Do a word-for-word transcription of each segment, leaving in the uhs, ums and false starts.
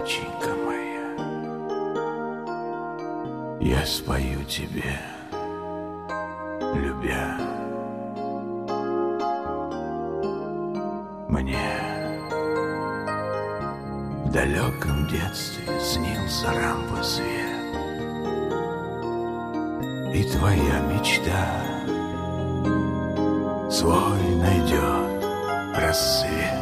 доченька моя, я спою тебе, любя. Мне в далеком детстве снился рампосвет, и твоя мечта свой найдет рассвет.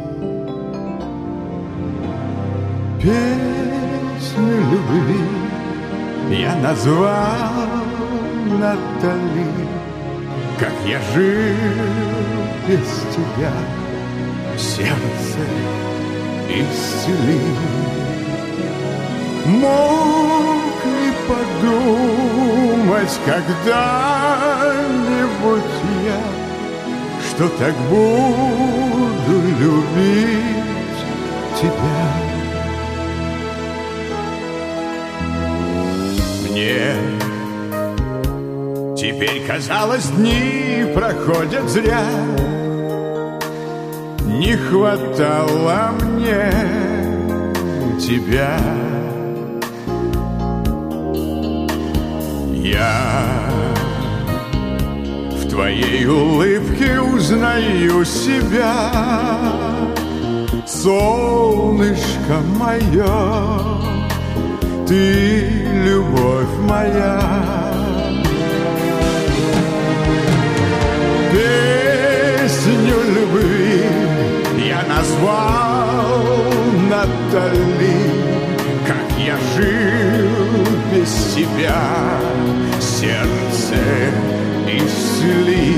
Песню любви я назвал Натали, как я жил без тебя, сердце исцели. Мог ли подумать когда-нибудь я, что так буду любить тебя? Мне теперь казалось, дни проходят зря. Не хватало мне тебя. Я в твоей улыбке узнаю себя, солнышко мое, ты любовь моя. Песню любви я назвал Натали, как я жил без тебя, сердце исцели.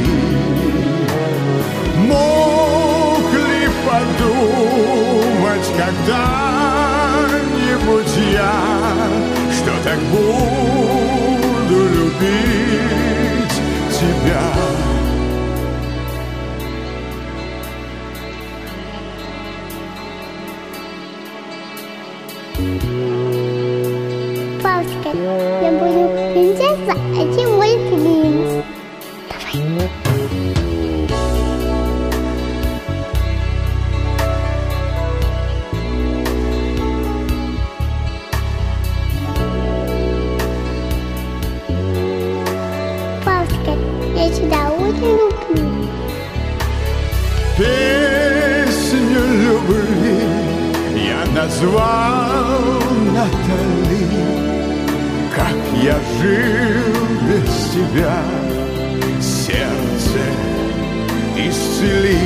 Мог ли подумать когда-нибудь я, что так буду любить тебя? Папочка, я буду принцесса, а ты мой принц. Давай. Папочка, я тебя очень люблю. Песню любви я назвал Натали, как я жил без тебя, сердце исцели.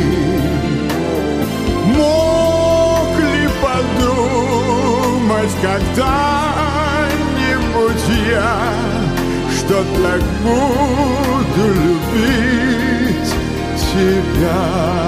Мог ли подумать когда-нибудь я, что так буду любить тебя?